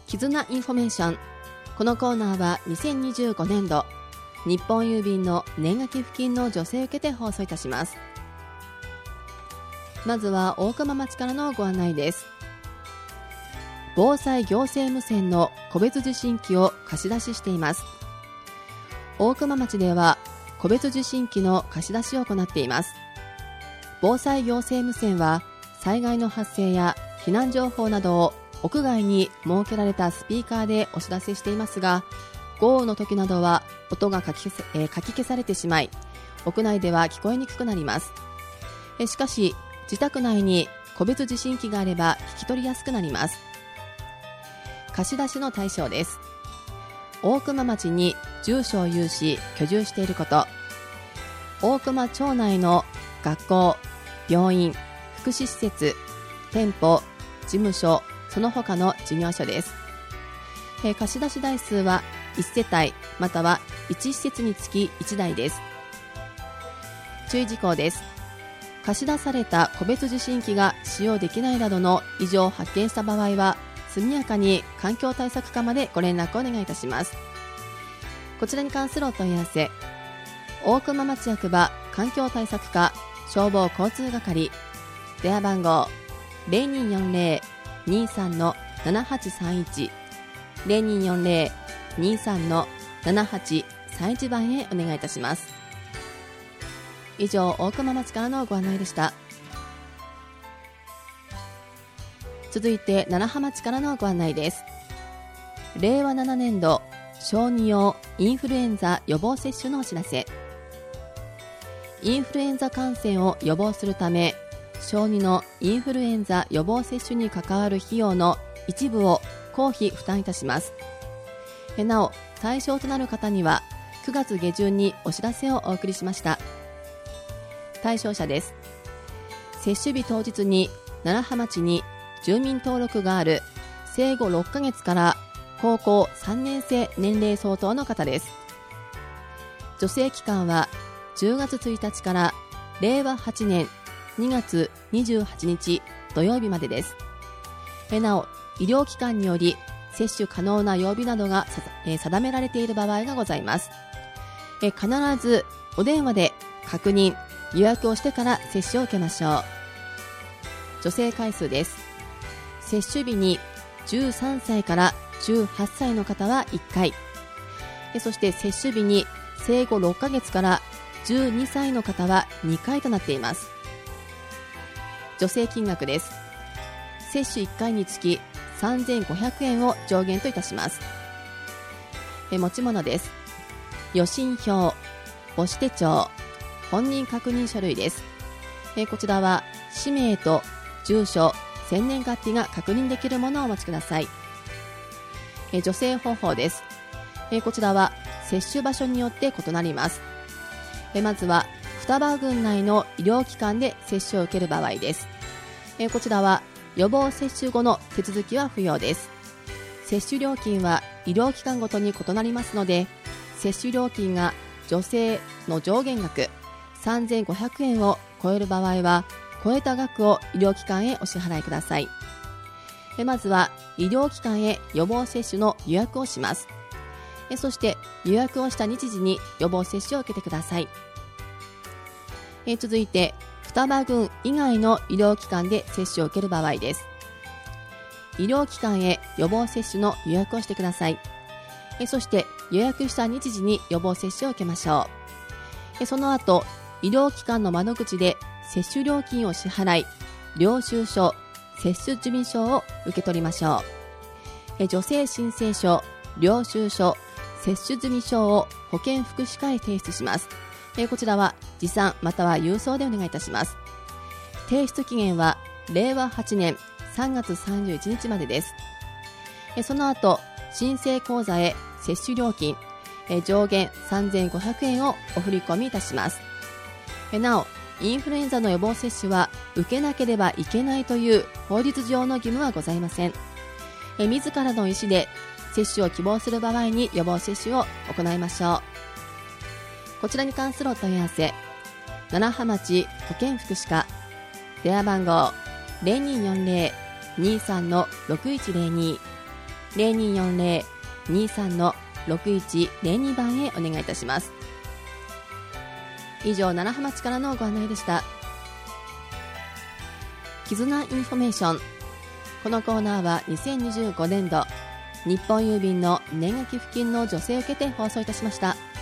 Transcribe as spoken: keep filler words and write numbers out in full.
絆インフォメーション。このコーナーはにせんにじゅうごねんど日本郵便の年賀寄付金の助成を受けて放送いたします。まずは大熊町からのご案内です。防災行政無線の個別受信機を貸し出ししています。大熊町では個別受信機の貸し出しを行っています。防災行政無線は災害の発生や避難情報などを屋外に設けられたスピーカーでお知らせしていますが、豪雨の時などは音がかき消せ、えー、かき消されてしまい、屋内では聞こえにくくなります。えしかし自宅内に個別受信機があれば聞き取りやすくなります。貸し出しの対象です。大熊町に住所を有し居住していること、大熊町内の学校、病院、福祉施設、店舗、事務所、その他の事業所です。えー、貸し出し台数はいち世帯またはいち施設につきいちだいです。注意事項です。貸し出された個別受信機が使用できないなどの異常を発見した場合は、速やかに環境対策課までご連絡をお願いいたします。こちらに関するお問い合わせ、大熊町役場環境対策課消防交通係、電話番号 ゼロにーよんゼロ にーさん ななはちさんいち ゼロにーよんゼロ にーさん ななはちさんいち番へお願いいたします。以上、大熊町からのご案内でした。続いて楢葉町からのご案内です。れいわななねんど小児用インフルエンザ予防接種のお知らせ。インフルエンザ感染を予防するため、小児のインフルエンザ予防接種に関わる費用の一部を公費負担いたします。なお、対象となる方にはくがつげじゅんにお知らせをお送りしました。対象者です。接種日当日に楢葉町に住民登録がある生後ろっかげつから高校さんねん生年齢相当の方です。助成期間はじゅうがつついたちかられいわはちねんにがつにじゅうはちにち土曜日までです。なお、医療機関により接種可能な曜日などが定められている場合がございます。必ずお電話で確認、予約をしてから接種を受けましょう。助成回数です。接種日にじゅうさんさいからじゅうはっさいの方はいっかい、そして接種日に生後ろっかげつからじゅうにさいの方はにかいとなっています。助成金額です。接種いっかいにつきさんぜんごひゃくえんを上限といたします。え持ち物です。予診票、母子手帳、本人確認書類です。えこちらは氏名と住所、生年月日が確認できるものをお持ちください。え助成方法です。えこちらは接種場所によって異なります。えまずは双葉郡内の医療機関で接種を受ける場合です。えこちらは予防接種後の手続きは不要です。接種料金は医療機関ごとに異なりますので、接種料金が助成の上限額さんぜんごひゃくえんを超える場合は、超えた額を医療機関へお支払いください。えまずは医療機関へ予防接種の予約をします。えそして予約をした日時に予防接種を受けてください。え続いて双葉郡以外の医療機関で接種を受ける場合です。医療機関へ予防接種の予約をしてください。えそして予約した日時に予防接種を受けましょう。えその後、医療機関の窓口で接種料金を支払い、領収書、接種済み証を受け取りましょう。え助成申請書、領収書、接種済み証を保健福祉課へ提出します。えこちらは持参または郵送でお願いいたします。提出期限はれいわはちねんさんがつさんじゅういちにちまでです。えその後、申請口座へ接種料金え上限さんぜんごひゃくえんをお振り込みいたします。えなお、インフルエンザの予防接種は受けなければいけないという法律上の義務はございません。え自らの意思で接種を希望する場合に予防接種を行いましょう。こちらに関するお問い合わせ、楢葉町保健福祉課、電話番号 ゼロにーよんゼロ にーさん ろくいちゼロにゼロにーよんゼロ にーさん のろくいちゼロにばんへお願いいたします。以上、楢葉町からのご案内でした。絆インフォメーション。このコーナーはにせんにじゅうごねんど日本郵便の年賀寄付金の助成を受けて放送いたしました。